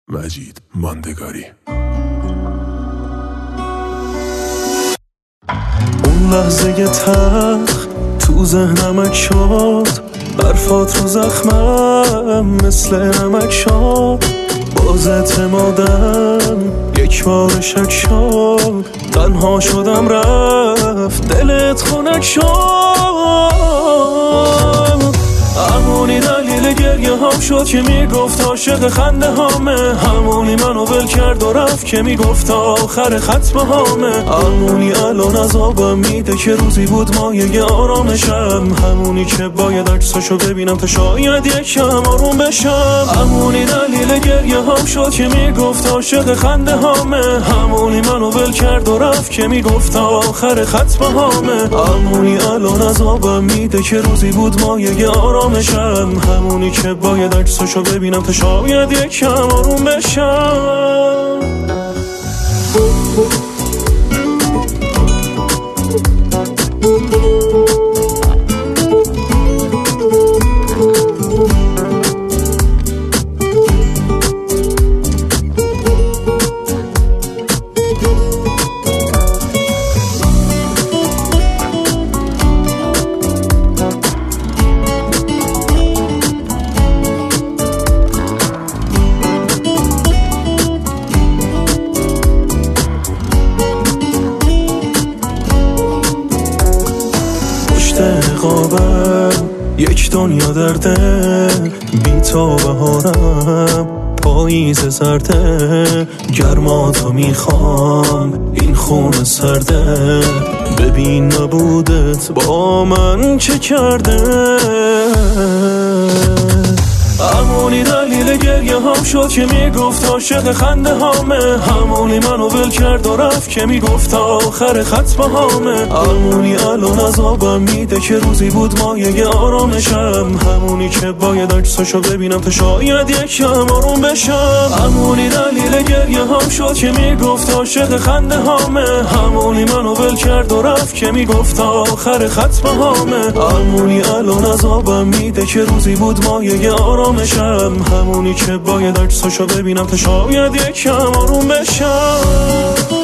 مجید ماندگاری. اون لحظه تلخ تو ذهنم شد، برفات رو زخمم مثل نمک شد. باز اعتمادم یک بار شک شد، تنها شدم رفت دلت خنک شد. همونی دلیل گریه هم شد که میگفت عاشق خنده هامه، همونی منو ول کرد و رفت که میگفت آخر ختم هامه. همونی الان عذابم میده که روزی بود مایه آرامشم، همونی که باید عکساشو ببینم تا شاید یکم آروم بشم. همونی دلیل گریه هم شد که میگفت عاشق خنده هامه، همونی منو ول کرد و رفت که میگفت آخر ختم هامه. همونی الان عذابم میده که روزی بود مایه آرامشم، همونی که باید عکساشو ببینم تا شاید یکم آروم بشم. نقابم یک دنیا درده، بی تو بهارم پاییز سرده. گرماتو میخوام این خون سرده، ببین نبودت با من چه کرده. همونی دلیل گریه هم شد که میگفت عاشق خنده هامه، همونی منو ول کرد و رفت که میگفت آخر ختم هامه. همونی الان عذابم میده که روزی بود مایه آرامشم، همونی که باید عکساشو ببینم تا شاید یکم آروم بشم. همونی دلیل گریه هم شد که میگفت عاشق خنده هامه، همونی منو ول کرد و رفت که میگفت آخر ختم هامه. همونی الان عذابم میده که روزی بود مایه آرامشم، همونی که باید عکساشو ببینم تا شاید یکم آروم بشم.